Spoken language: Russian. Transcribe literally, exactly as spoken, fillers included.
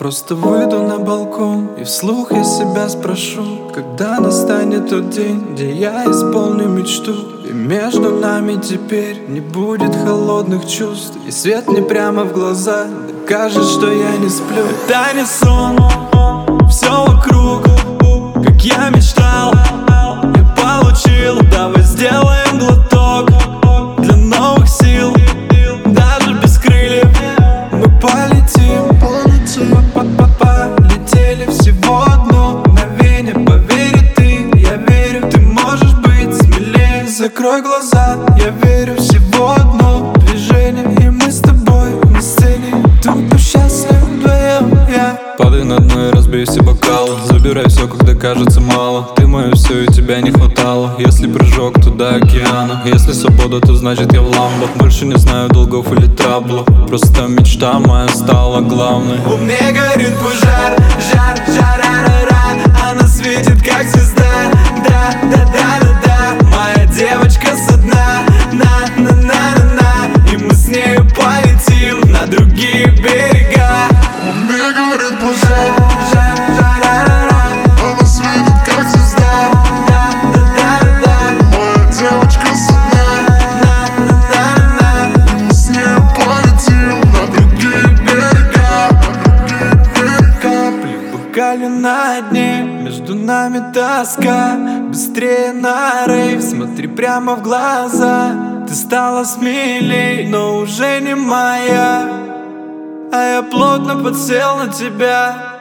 просто выйду на балкон и вслух я себя спрошу, когда настанет тот день, где я исполню мечту. И между нами теперь не будет холодных чувств, и свет мне прямо в глаза докажет, что я не сплю. Это не сон, все вокруг, как я мечтал, я получил. Давай сделаем глоток для новых сил. Даже без крыльев мы полетим. Полетели всего одно мгновение. Поверь и ты, я верю, ты можешь быть смелее. Закрой глаза, я верю, всего одно движение, и мы с тобой на сцене. Тут счастлив вдвоем я. Падай на дно и разбей все бокалы. Забирай все, когда кажется мало. Ты мое все, и тебя не хватало. Если прыжок туда океана, если свобода, то значит я в ламбо. Больше не знаю долгов или трабла, просто мечта моя стала главной. У меня горит пожар, жар, жара-ра-ра. Она светит как звезда, да-да-да-да-да. Моя девочка со дна, на-на-на-на-на. И мы с нею полетим на другие берега. У меня горит пожар, жар, жара-ра-ра. она светит как звезда, да-да-да-да-да. моя девочка со дна, На-на-на-на-на. и мы с нею полетим на другие берега, на другие берега. Капли в бокале на дне, между нами тоска. Быстрее на рейв, смотри прямо в глаза. Ты стала смелей, но уже не моя, а я плотно подсел на тебя.